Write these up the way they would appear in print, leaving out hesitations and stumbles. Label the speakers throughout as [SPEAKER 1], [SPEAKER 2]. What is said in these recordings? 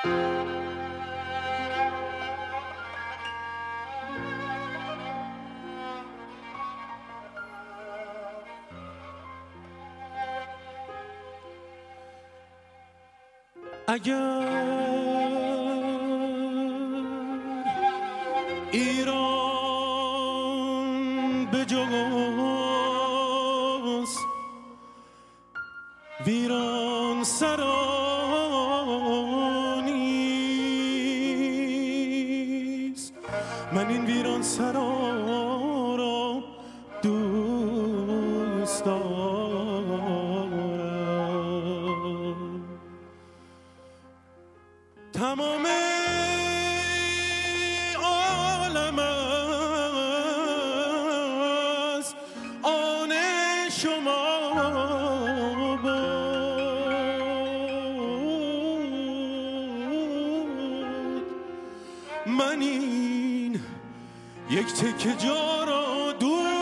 [SPEAKER 1] اگر ایران به جز ویران سرانیست، من این ویران سرا را دوست دارم. تمام عالم از آن شما بود، من این یک تکه جا را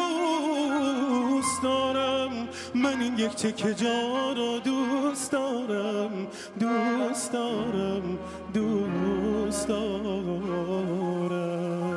[SPEAKER 1] دوست دارم، من این یک تکه جا را دوست دارم، دوست دارم، دوست دارم.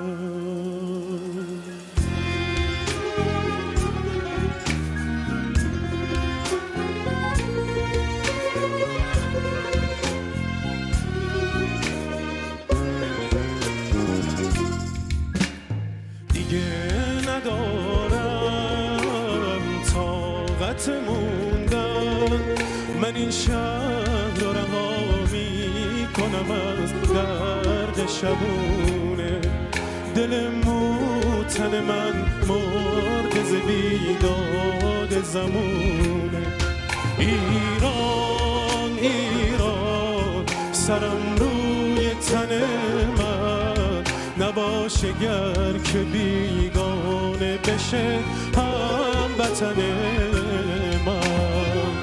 [SPEAKER 1] ندارم طاقت موندن، من این شهر را رها می کنم از درد شبونه، دل موتن من مرد ز بیداد زمونه. ایران ایران سرم روی تن من، نباشه گر که بیگانه بشه هموطن من.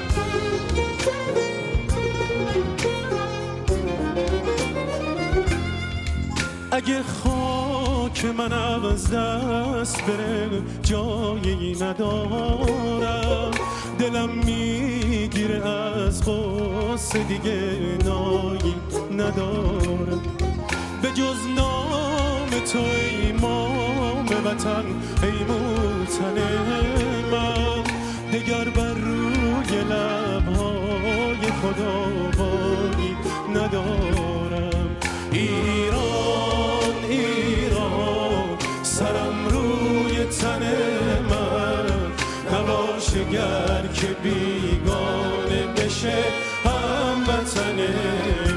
[SPEAKER 1] اگه خاک من از دست بره جایی ندارم، دلم میگیره از غصه دیگه نایی ندارم. به جز نام تو ای امام وطن، ای موطن من، دگر بر روی لبهای خداوندی ندارم. ایران ایران سرم روی تن من، نباشه گر که بیگانه بشه هموطن